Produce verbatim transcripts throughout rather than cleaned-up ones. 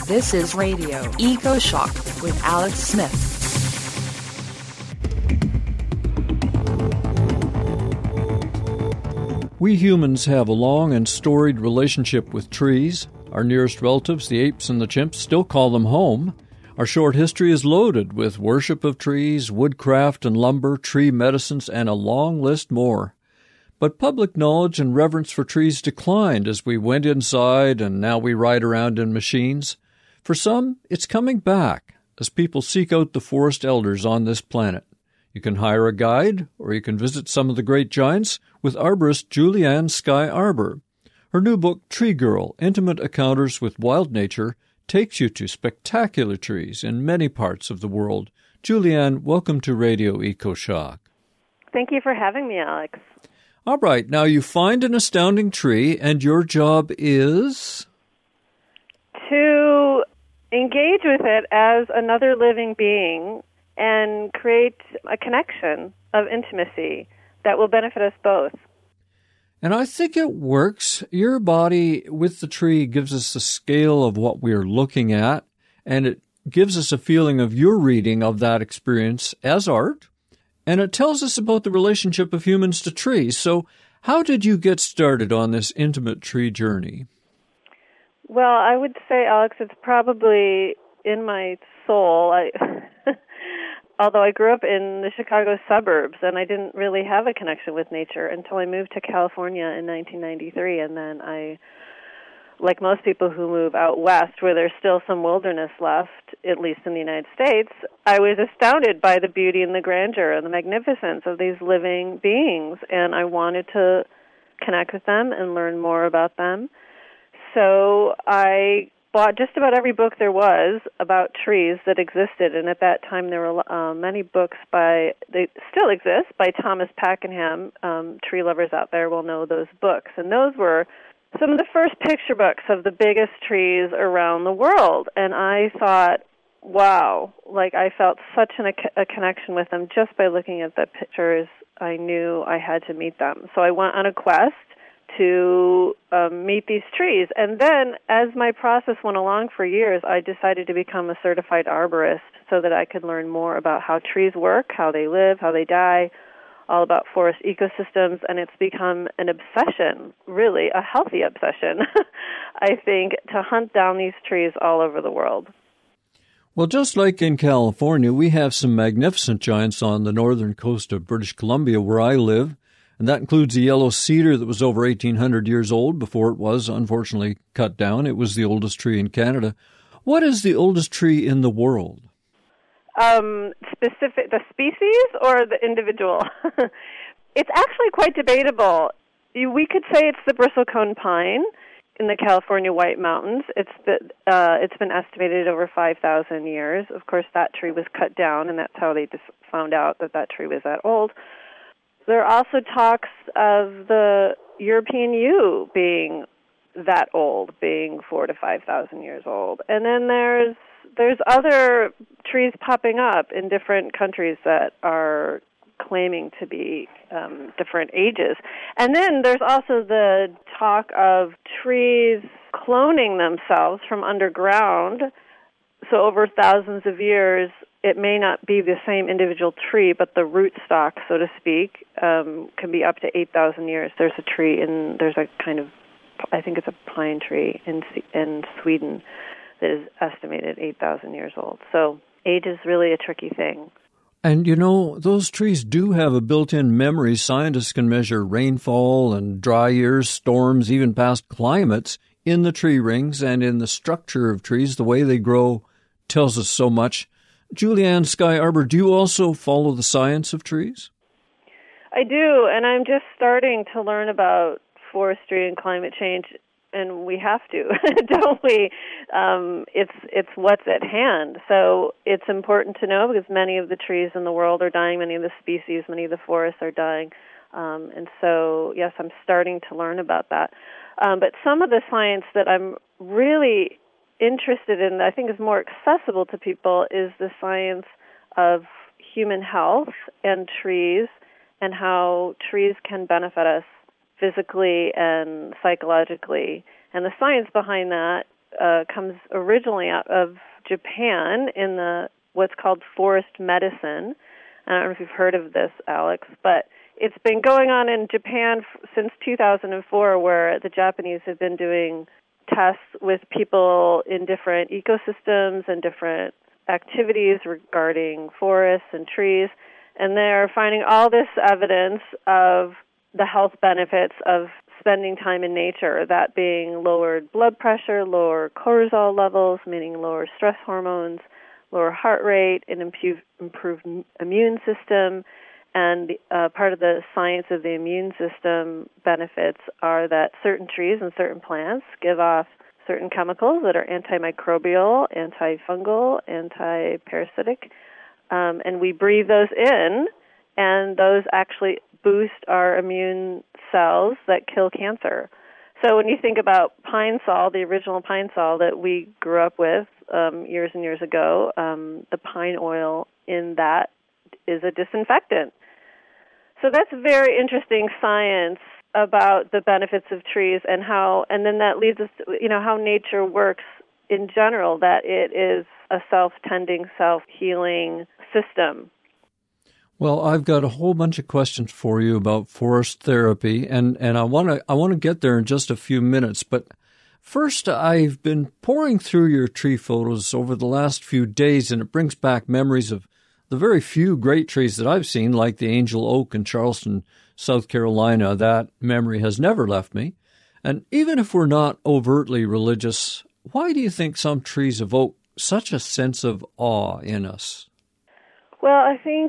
This is Radio Eco Shock with Alex Smith. We humans have a long and storied relationship with trees. Our nearest relatives, the apes and the chimps, still call them home. Our short history is loaded with worship of trees, woodcraft and lumber, tree medicines, and a long list more. But public knowledge and reverence for trees declined as we went inside and now we ride around in machines. For some, it's coming back as people seek out the forest elders on this planet. You can hire a guide, or you can visit some of the great giants with arborist Julianne Sky Arbor. Her new book, Tree Girl, Intimate Encounters with Wild Nature, takes you to spectacular trees in many parts of the world. Julianne, welcome to Radio Eco Shock. Thank you for having me, Alex. All right, now you find an astounding tree, and your job is? To engage with it as another living being and create a connection of intimacy that will benefit us both. And I think it works. Your body with the tree gives us a scale of what we're looking at, and it gives us a feeling of your reading of that experience as art. And it tells us about the relationship of humans to trees. So how did you get started on this intimate tree journey? Well, I would say, Alex, it's probably in my soul. I, although I grew up in the Chicago suburbs, and I didn't really have a connection with nature until I moved to California in nineteen ninety-three. And then I, like most people who move out west, where there's still some wilderness left, at least in the United States, I was astounded by the beauty and the grandeur and the magnificence of these living beings, and I wanted to connect with them and learn more about them. So I bought just about every book there was about trees that existed, and at that time there were uh, many books by, they still exist, by Thomas Pakenham. Um, tree lovers out there will know those books, and those were some of the first picture books of the biggest trees around the world. And I thought, wow, like I felt such an, a, a connection with them just by looking at the pictures. I knew I had to meet them. So I went on a quest to um, meet these trees. And then as my process went along for years, I decided to become a certified arborist so that I could learn more about how trees work, how they live, how they die, all about forest ecosystems, and it's become an obsession, really, a healthy obsession, I think, to hunt down these trees all over the world. Well, just like in California, we have some magnificent giants on the northern coast of British Columbia where I live, and that includes the yellow cedar that was over eighteen hundred years old before it was, unfortunately, cut down. It was the oldest tree in Canada. What is the oldest tree in the world? Um, specific, the species or the individual? It's actually quite debatable. We could say it's the bristlecone pine in the California White Mountains. It's been, uh, it's been estimated over five thousand years. Of course, that tree was cut down, and that's how they just found out that that tree was that old. There are also talks of the European yew being that old, being four to five thousand years old. And then there's There's other trees popping up in different countries that are claiming to be um, different ages. And then there's also the talk of trees cloning themselves from underground. So over thousands of years, it may not be the same individual tree, but the root stock, so to speak, um, can be up to eight thousand years. There's a tree in, there's a kind of, I think it's a pine tree in in Sweden that is estimated eight thousand years old. So age is really a tricky thing. And, you know, those trees do have a built-in memory. Scientists can measure rainfall and dry years, storms, even past climates in the tree rings and in the structure of trees. The way they grow tells us so much. Julianne Sky Arbor, do you also follow the science of trees? I do, and I'm just starting to learn about forestry and climate change. And we have to, don't we? Um, it's it's what's at hand. So it's important to know because many of the trees in the world are dying, many of the species, many of the forests are dying. Um, and so, yes, I'm starting to learn about that. Um, but some of the science that I'm really interested in, I think is more accessible to people, is the science of human health and trees and how trees can benefit us physically and psychologically. And the science behind that uh, comes originally out of Japan in the what's called forest medicine. I don't know if you've heard of this, Alex, but it's been going on in Japan f- since two thousand four, where the Japanese have been doing tests with people in different ecosystems and different activities regarding forests and trees, and they're finding all this evidence of the health benefits of spending time in nature, that being lowered blood pressure, lower cortisol levels, meaning lower stress hormones, lower heart rate, and improve, improved immune system. And uh, part of the science of the immune system benefits are that certain trees and certain plants give off certain chemicals that are antimicrobial, antifungal, antiparasitic, um, and we breathe those in, and those actually boost our immune cells that kill cancer. So when you think about pine sol, the original pine sol that we grew up with um, years and years ago, um, the pine oil in that is a disinfectant. So that's very interesting science about the benefits of trees and how, and then that leads us to, you know, how nature works in general, that it is a self-tending, self-healing system. Well, I've got a whole bunch of questions for you about forest therapy, and, and I want to I want to get there in just a few minutes. But first, I've been pouring through your tree photos over the last few days, and it brings back memories of the very few great trees that I've seen, like the angel oak in Charleston, South Carolina. That memory has never left me. And even if we're not overtly religious, why do you think some trees evoke such a sense of awe in us? Well, I think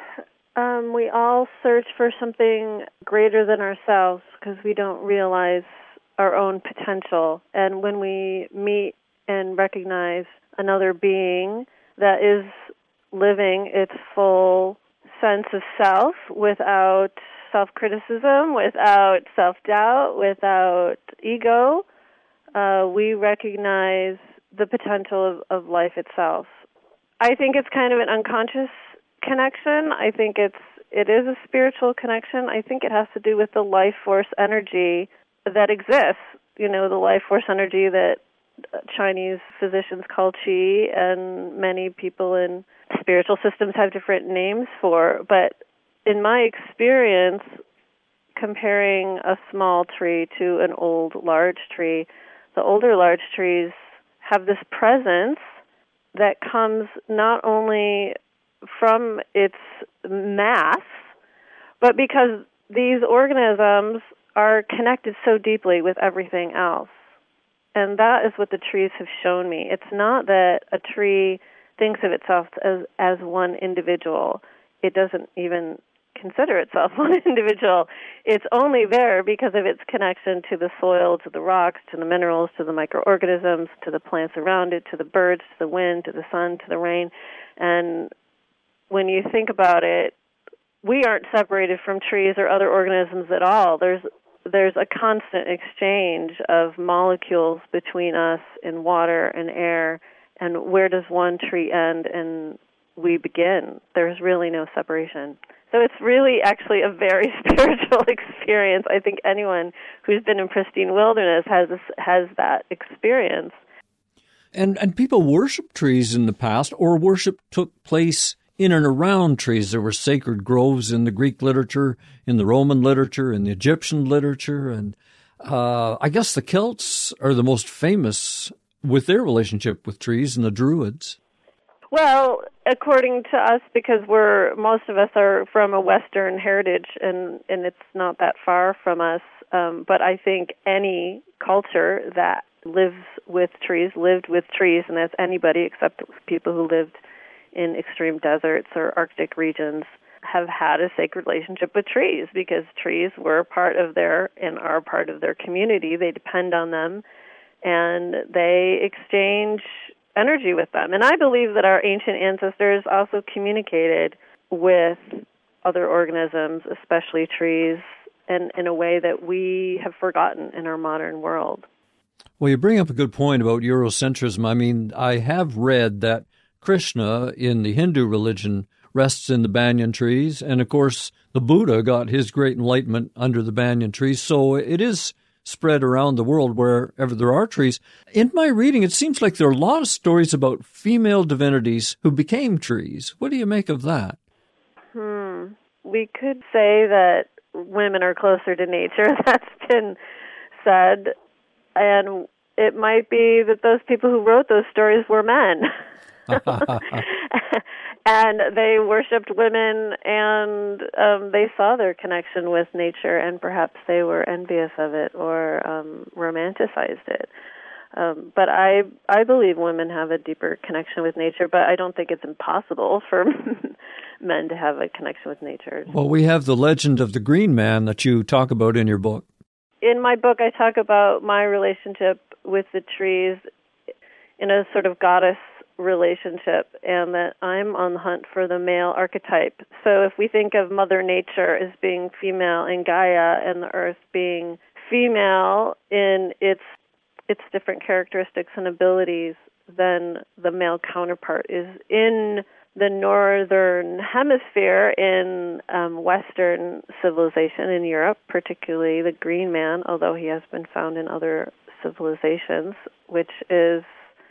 um, we all search for something greater than ourselves because we don't realize our own potential. And when we meet and recognize another being that is living its full sense of self without self-criticism, without self-doubt, without ego, uh, we recognize the potential of, of life itself. I think it's kind of an unconscious connection. I think it's it is a spiritual connection. I think it has to do with the life force energy that exists. You know, the life force energy that Chinese physicians call qi, and many people in spiritual systems have different names for. But in my experience, comparing a small tree to an old large tree, the older large trees have this presence that comes not only from its mass, but because these organisms are connected so deeply with everything else. And that is what the trees have shown me. It's not that a tree thinks of itself as, as one individual. It doesn't even consider itself one individual. It's only there because of its connection to the soil, to the rocks, to the minerals, to the microorganisms, to the plants around it, to the birds, to the wind, to the sun, to the rain. And when you think about it, we aren't separated from trees or other organisms at all. There's there's a constant exchange of molecules between us in water and air, and where does one tree end and we begin? There's really no separation. So it's really actually a very spiritual experience. I think anyone who's been in pristine wilderness has has that experience. And and people worship trees in the past, or worship took place in and around trees. There were sacred groves in the Greek literature, in the Roman literature, in the Egyptian literature, and uh, I guess the Celts are the most famous with their relationship with trees, and the Druids. Well, according to us, because we're most of us are from a Western heritage, and, and it's not that far from us, um, but I think any culture that lives with trees, lived with trees, and that's anybody except people who lived in extreme deserts or Arctic regions, have had a sacred relationship with trees because trees were part of their and are part of their community. They depend on them, and they exchange energy with them. And I believe that our ancient ancestors also communicated with other organisms, especially trees, and in a way that we have forgotten in our modern world. Well, you bring up a good point about Eurocentrism. I mean, I have read that Krishna in the Hindu religion rests in the banyan trees, and of course the Buddha got his great enlightenment under the banyan trees. So it is spread around the world wherever there are trees. In my reading, it seems like there are a lot of stories about female divinities who became trees. What do you make of that? Hmm. We could say that women are closer to nature. That's been said. And it might be that those people who wrote those stories were men. And they worshipped women, and um, they saw their connection with nature, and perhaps they were envious of it or um, romanticized it. Um, but I I believe women have a deeper connection with nature, but I don't think it's impossible for men to have a connection with nature. Well, we have the legend of the Green Man that you talk about in your book. In my book, I talk about my relationship with the trees in a sort of goddess relationship, and that I'm on the hunt for the male archetype. So if we think of Mother Nature as being female and Gaia and the earth being female in its its different characteristics and abilities, then the male counterpart is in the northern hemisphere in um, Western civilization in Europe, particularly the Green Man, although he has been found in other civilizations, which is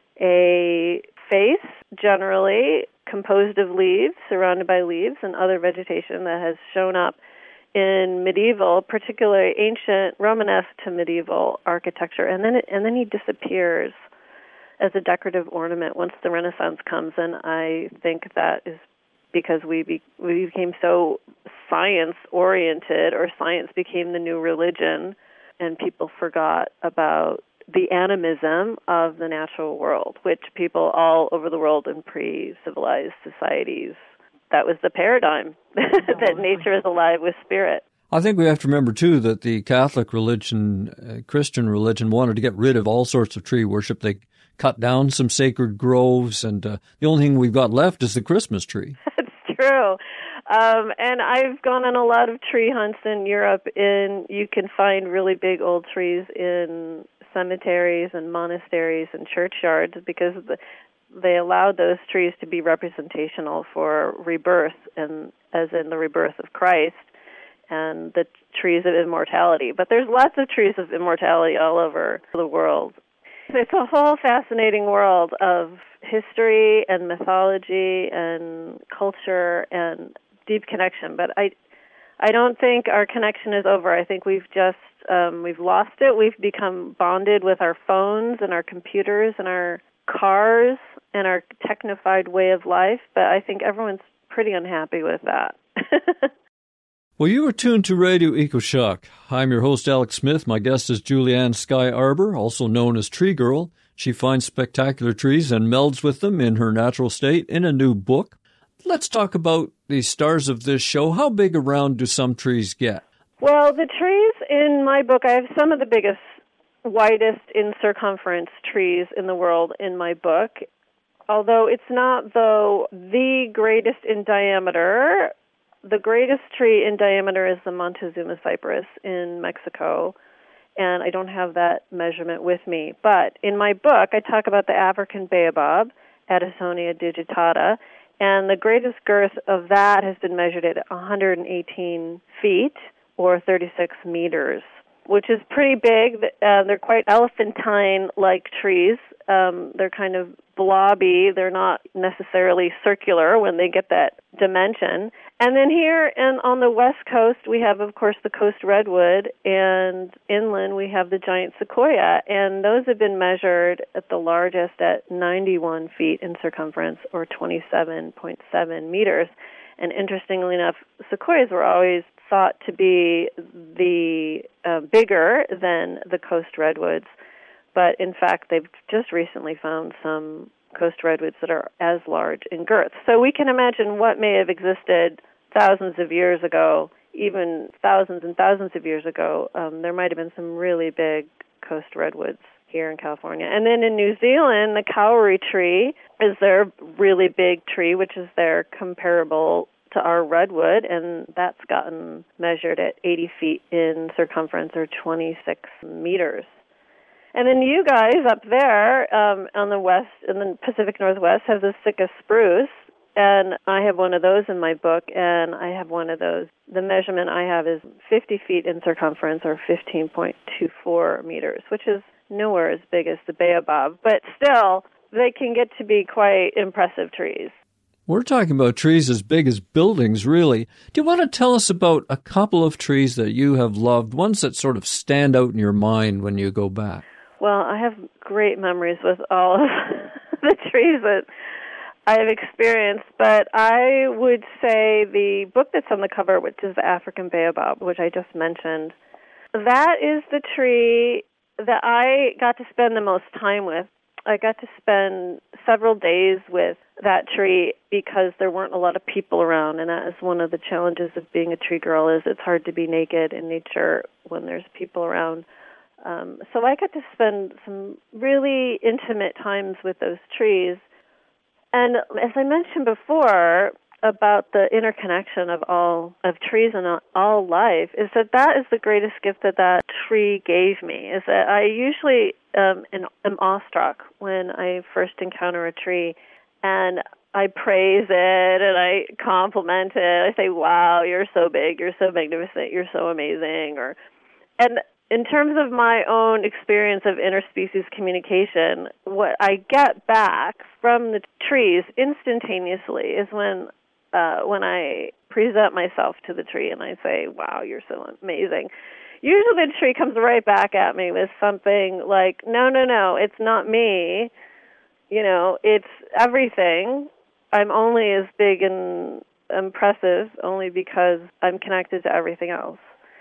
a face, generally composed of leaves, surrounded by leaves and other vegetation that has shown up in medieval, particularly ancient Romanesque to medieval architecture, and then it, and then he disappears as a decorative ornament once the Renaissance comes. And I think that is because we be, we became so science-oriented, or science became the new religion, and people forgot about the animism of the natural world, which people all over the world in pre-civilized societies, that was the paradigm, that nature is alive with spirit. I think we have to remember, too, that the Catholic religion, uh, Christian religion, wanted to get rid of all sorts of tree worship. They cut down some sacred groves, and uh, the only thing we've got left is the Christmas tree. That's true. Um, and I've gone on a lot of tree hunts in Europe, and you can find really big old trees in cemeteries and monasteries and churchyards, because the, they allowed those trees to be representational for rebirth, and as in the rebirth of Christ, and the trees of immortality. But there's lots of trees of immortality all over the world. It's a whole fascinating world of history and mythology and culture and deep connection. But I, I don't think our connection is over. I think we've just um, we've lost it. We've become bonded with our phones and our computers and our cars and our technified way of life. But I think everyone's pretty unhappy with that. Well, you are tuned to Radio EcoShock. I'm your host, Alex Smith. My guest is Julianne Sky Arbor, also known as Tree Girl. She finds spectacular trees and melds with them in her natural state in a new book. Let's talk about the stars of this show. How big around do some trees get? Well, the trees in my book, I have some of the biggest, widest in circumference trees in the world in my book. Although it's not, though, the greatest in diameter. The greatest tree in diameter is the Montezuma cypress in Mexico, and I don't have that measurement with me. But in my book, I talk about the African baobab, Addisonea digitata, and the greatest girth of that has been measured at one hundred eighteen feet, or thirty-six meters, which is pretty big. Uh, they're quite elephantine-like trees. Um, they're kind of blobby. They're not necessarily circular when they get that dimension. And then here and on the west coast, we have, of course, the coast redwood, and inland we have the giant sequoia. And those have been measured at the largest at ninety-one feet in circumference, or twenty-seven point seven meters. And interestingly enough, sequoias were always thought to be the uh, bigger than the coast redwoods. But in fact, they've just recently found some coast redwoods that are as large in girth. So we can imagine what may have existed thousands of years ago, even thousands and thousands of years ago. Um, there might have been some really big coast redwoods here in California. And then in New Zealand, the kauri tree is their really big tree, which is their comparable to our redwood, and that's gotten measured at eighty feet in circumference, or twenty-six meters. And then you guys up there um, on the west, in the Pacific Northwest, have the Sitka spruce, And I have one of those in my book, and I have one of those. The measurement I have is fifty feet in circumference, or fifteen point two four meters, which is nowhere as big as the baobab. But still, they can get to be quite impressive trees. We're talking about trees as big as buildings, really. Do you want to tell us about a couple of trees that you have loved, ones that sort of stand out in your mind when you go back? Well, I have great memories with all of the trees that I've experienced, but I would say the book that's on the cover, which is the African baobab, which I just mentioned, that is the tree that I got to spend the most time with. I got to spend several days with that tree because there weren't a lot of people around, and that is one of the challenges of being a tree girl, is it's hard to be naked in nature when there's people around. Um, so I got to spend some really intimate times with those trees. And as I mentioned before about the interconnection of all of trees and all life, is that that is the greatest gift that that tree gave me, is that I usually um, am awestruck when I first encounter a tree, and I praise it and I compliment it. I say, wow, you're so big, you're so magnificent, you're so amazing. Or, and in terms of my own experience of interspecies communication, what I get back from the trees instantaneously is when uh, when I present myself to the tree and I say, wow, you're so amazing. Usually the tree comes right back at me with something like, no, no, no, it's not me. You know, it's everything. I'm only as big and impressive only because I'm connected to everything else.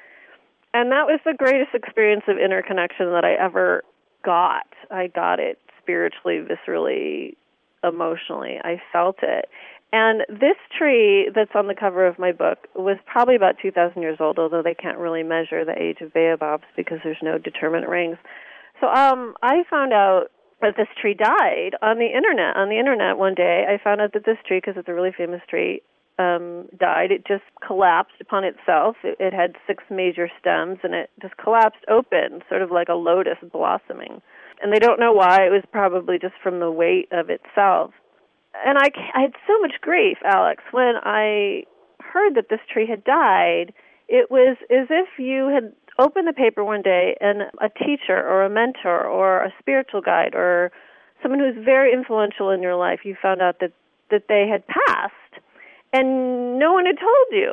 And that was the greatest experience of interconnection that I ever got. I got it spiritually, viscerally, emotionally. I felt it. And this tree that's on the cover of my book was probably about two thousand years old, although they can't really measure the age of baobabs because there's no determinate rings. So um, I found out that this tree died on the internet. On the internet one day, I found out that this tree, because it's a really famous tree, Um, died. It just collapsed upon itself. It, it had six major stems, and it just collapsed open, sort of like a lotus blossoming. And they don't know why. It was probably just from the weight of itself. And I, I had so much grief, Alex, when I heard that this tree had died. It was as if you had opened the paper one day and a teacher or a mentor or a spiritual guide or someone who's very influential in your life, you found out that, that they had passed. And no one had told you.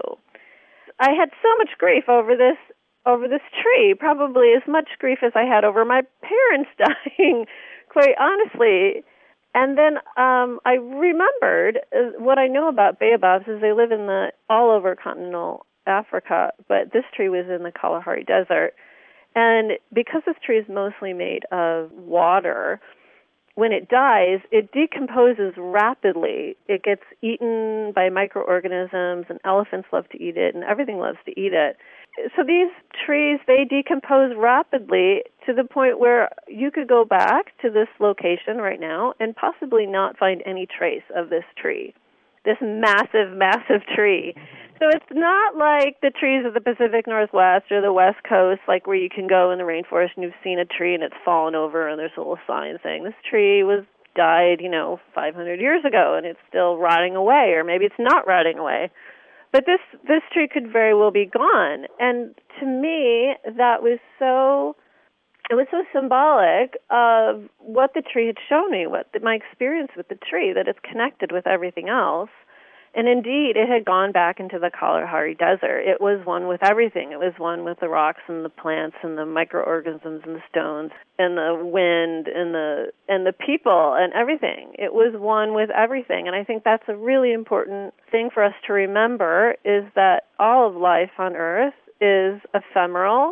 I had so much grief over this over this tree, probably as much grief as I had over my parents dying, quite honestly. And then um, I remembered uh, what I know about baobabs is they live in the all over continental Africa, but this tree was in the Kalahari Desert. And because this tree is mostly made of water, when it dies, it decomposes rapidly. It gets eaten by microorganisms, and elephants love to eat it, and everything loves to eat it. So these trees, they decompose rapidly to the point where you could go back to this location right now and possibly not find any trace of this tree, this massive, massive tree. So it's not like the trees of the Pacific Northwest or the West Coast, like where you can go in the rainforest and you've seen a tree and it's fallen over and there's a little sign saying this tree was died, you know, five hundred years ago and it's still rotting away, or maybe it's not rotting away. But this this tree could very well be gone. And to me, that was so, it was so symbolic of what the tree had shown me, what my experience with the tree, that it's connected with everything else. And indeed, it had gone back into the Kalahari Desert. It was one with everything. It was one with the rocks and the plants and the microorganisms and the stones and the wind and the and the people and everything. It was one with everything. And I think that's a really important thing for us to remember, is that all of life on Earth is ephemeral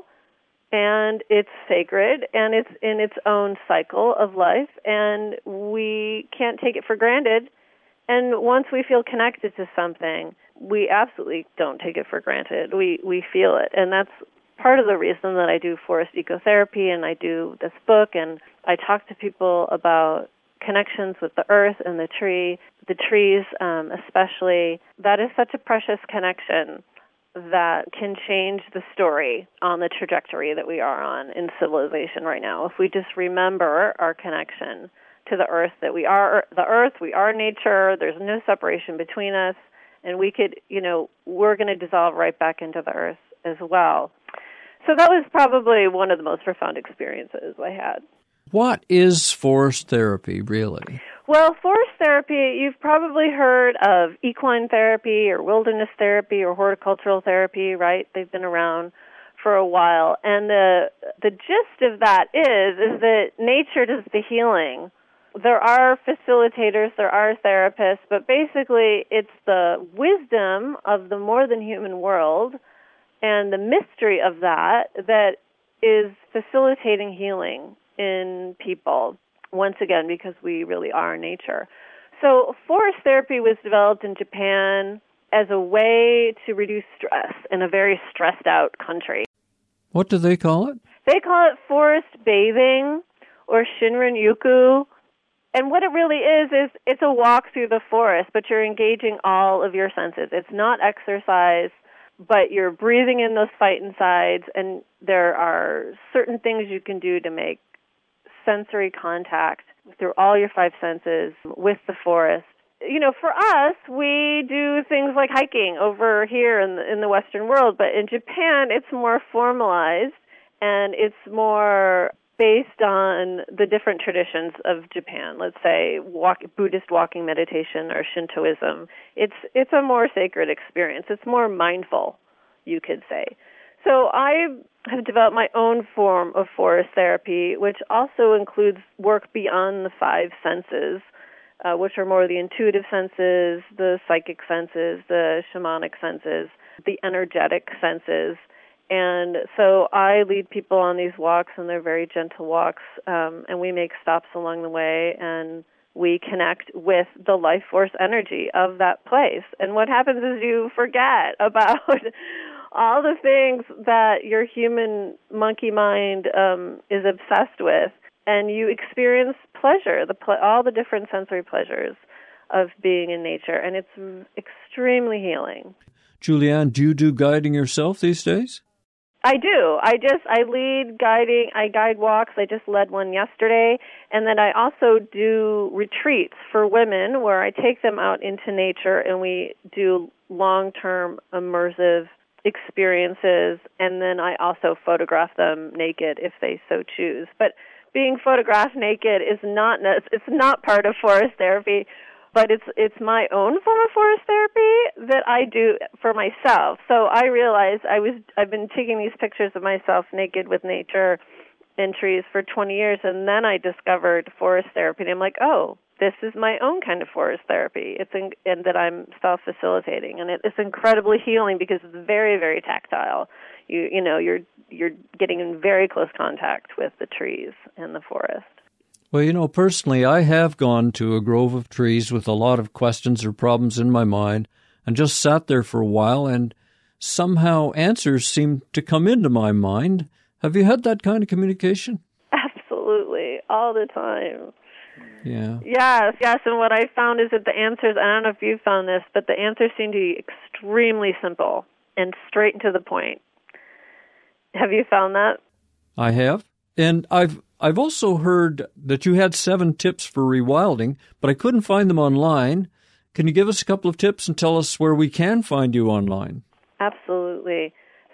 and it's sacred and it's in its own cycle of life, and we can't take it for granted. And once we feel connected to something, we absolutely don't take it for granted. We we feel it. And that's part of the reason that I do forest ecotherapy and I do this book, and I talk to people about connections with the earth and the tree, the trees um, especially. That is such a precious connection that can change the story on the trajectory that we are on in civilization right now. If we just remember our connection to the earth, that we are the earth, we are nature, there's no separation between us, and we could, you know, we're going to dissolve right back into the earth as well. So that was probably one of the most profound experiences I had. What is forest therapy, really? Well, forest therapy, you've probably heard of equine therapy or wilderness therapy or horticultural therapy, right? They've been around for a while. And the the gist of that is, is that nature does the healing. There are facilitators, there are therapists, but basically it's the wisdom of the more than human world and the mystery of that that is facilitating healing in people, once again, because we really are nature. So forest therapy was developed in Japan as a way to reduce stress in a very stressed out country. What do they call it? They call it forest bathing or Shinrin-yoku. And what it really is, is it's a walk through the forest, but you're engaging all of your senses. It's not exercise, but you're breathing in those phytoncides, and there are certain things you can do to make sensory contact through all your five senses with the forest. You know, for us, we do things like hiking over here in the, in the Western world, but in Japan, it's more formalized, and it's more based on the different traditions of Japan. Let's say walk, Buddhist walking meditation or Shintoism. It's it's a more sacred experience. It's more mindful, you could say. So I have developed my own form of forest therapy, which also includes work beyond the five senses, uh, which are more the intuitive senses, the psychic senses, the shamanic senses, the energetic senses. And so I lead people on these walks, and they're very gentle walks, um, and we make stops along the way, and we connect with the life force energy of that place. And what happens is you forget about all the things that your human monkey mind um, is obsessed with, and you experience pleasure, the ple- all the different sensory pleasures of being in nature, and it's extremely healing. Julianne, do you do guiding yourself these days? I do. I just, I lead guiding, I guide walks. I just led one yesterday. And then I also do retreats for women where I take them out into nature and we do long-term immersive experiences. And then I also photograph them naked if they so choose. But being photographed naked is not, it's not part of forest therapy. But it's it's my own form of forest therapy that I do for myself. So I realized I was I've been taking these pictures of myself naked with nature and trees for twenty years, and then I discovered forest therapy, and I'm like, oh, this is my own kind of forest therapy. It's in, and that I'm self-facilitating, and it, it's incredibly healing because it's very, very tactile. You you know you're you're getting in very close contact with the trees and the forest. Well, you know, personally, I have gone to a grove of trees with a lot of questions or problems in my mind and just sat there for a while, and somehow answers seemed to come into my mind. Have you had that kind of communication? Absolutely, all the time. Yeah. Yes, yes, and what I found is that the answers, I don't know if you found this, but the answers seem to be extremely simple and straight and to the point. Have you found that? I have. And I've I've also heard that you had seven tips for rewilding, but I couldn't find them online. Can you give us a couple of tips and tell us where we can find you online? Absolutely.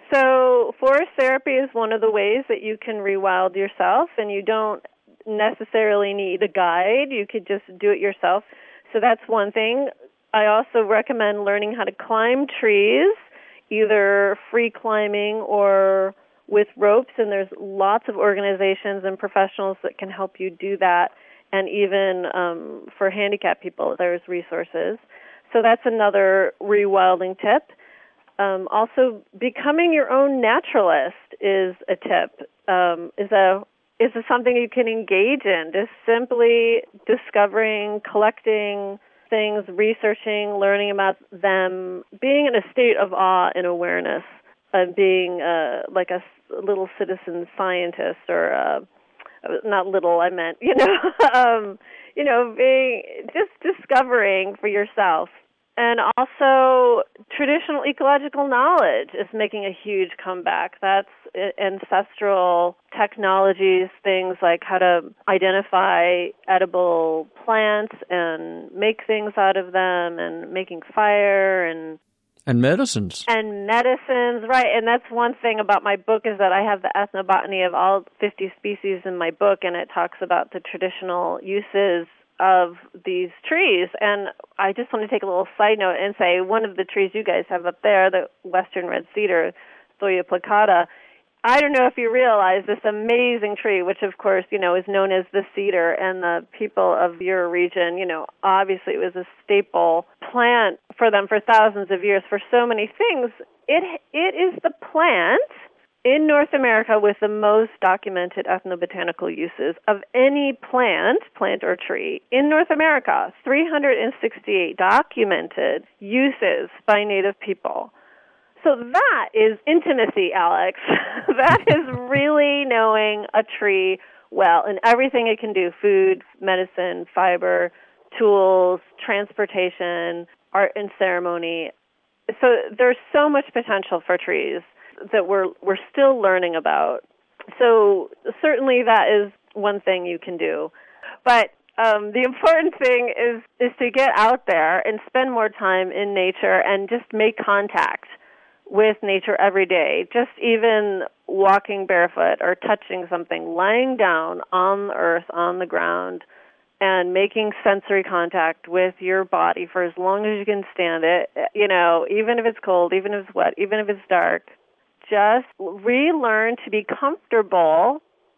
So forest therapy is one of the ways that you can rewild yourself, and you don't necessarily need a guide. You could just do it yourself. So that's one thing. I also recommend learning how to climb trees, either free climbing or with ropes, and there's lots of organizations and professionals that can help you do that, and even um, for handicapped people, there's resources. So that's another rewilding tip. Um, also, becoming your own naturalist is a tip, um, is a is a something you can engage in, just simply discovering, collecting things, researching, learning about them, being in a state of awe and awareness, of being uh, like a little citizen scientist, or uh, not little, I meant, you know, um, you know, being just discovering for yourself. And also, traditional ecological knowledge is making a huge comeback. That's ancestral technologies, things like how to identify edible plants and make things out of them, and making fire and And medicines. And medicines, right. And that's one thing about my book, is that I have the ethnobotany of all fifty species in my book, and it talks about the traditional uses of these trees. And I just want to take a little side note and say one of the trees you guys have up there, the western red cedar, Thoya plicata, I don't know if you realize this amazing tree, which of course, you know, is known as the cedar, and the people of your region, you know, obviously it was a staple plant for them for thousands of years for so many things. It it is the plant in North America with the most documented ethnobotanical uses of any plant, plant or tree in North America. three hundred sixty-eight documented uses by Native people. So that is intimacy, Alex. That is really knowing a tree well and everything it can do: food, medicine, fiber, tools, transportation, art and ceremony. So there's so much potential for trees that we're we're still learning about. So certainly that is one thing you can do. But um, the important thing is is to get out there and spend more time in nature and just make contact with nature every day. Just even walking barefoot or touching something, lying down on the earth, on the ground, and making sensory contact with your body for as long as you can stand it, you know, even if it's cold, even if it's wet, even if it's dark. Just relearn to be comfortable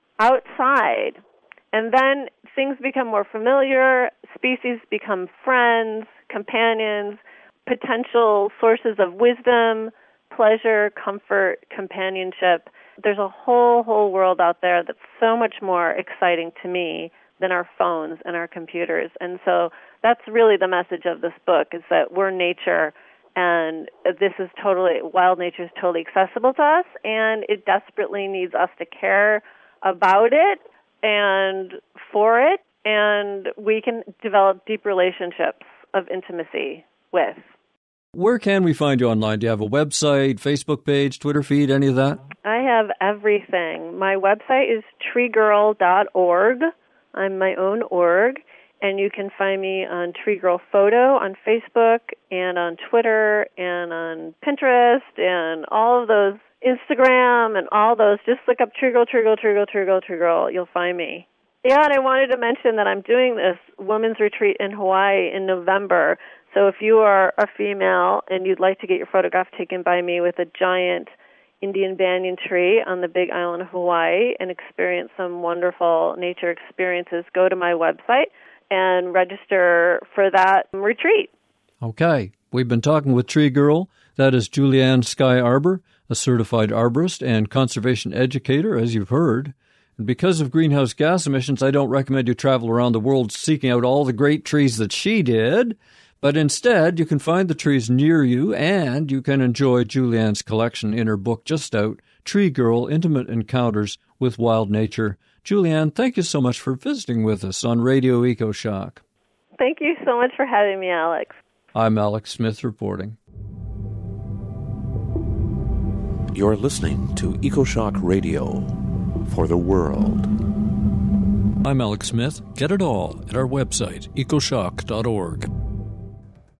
outside. And then things become more familiar, species become friends, companions, potential sources of wisdom, pleasure, comfort, companionship. There's a whole, whole world out there that's so much more exciting to me than our phones and our computers. And so that's really the message of this book, is that we're nature, and this is totally, wild nature is totally accessible to us, and it desperately needs us to care about it and for it, and we can develop deep relationships of intimacy with. Where can we find you online? Do you have a website, Facebook page, Twitter feed, any of that? I have everything. My website is tree girl dot org. I'm my own org, and you can find me on Tree Girl Photo on Facebook and on Twitter and on Pinterest and all of those, Instagram and all those. Just look up Tree Girl, Tree Girl, Tree Girl, Tree Girl, Tree Girl. You'll find me. Yeah, and I wanted to mention that I'm doing this women's retreat in Hawaii in November. So if you are a female and you'd like to get your photograph taken by me with a giant Indian banyan tree on the Big Island of Hawaii and experience some wonderful nature experiences, go to my website and register for that retreat. Okay. We've been talking with Tree Girl. That is Julianne Sky Arbor, a certified arborist and conservation educator, as you've heard. And because of greenhouse gas emissions, I don't recommend you travel around the world seeking out all the great trees that she did. But instead, you can find the trees near you, and you can enjoy Julianne's collection in her book just out, Tree Girl, Intimate Encounters with Wild Nature. Julianne, thank you so much for visiting with us on Radio EcoShock. Thank you so much for having me, Alex. I'm Alex Smith reporting. You're listening to EcoShock Radio for the world. I'm Alex Smith. Get it all at our website, ecoshock dot org.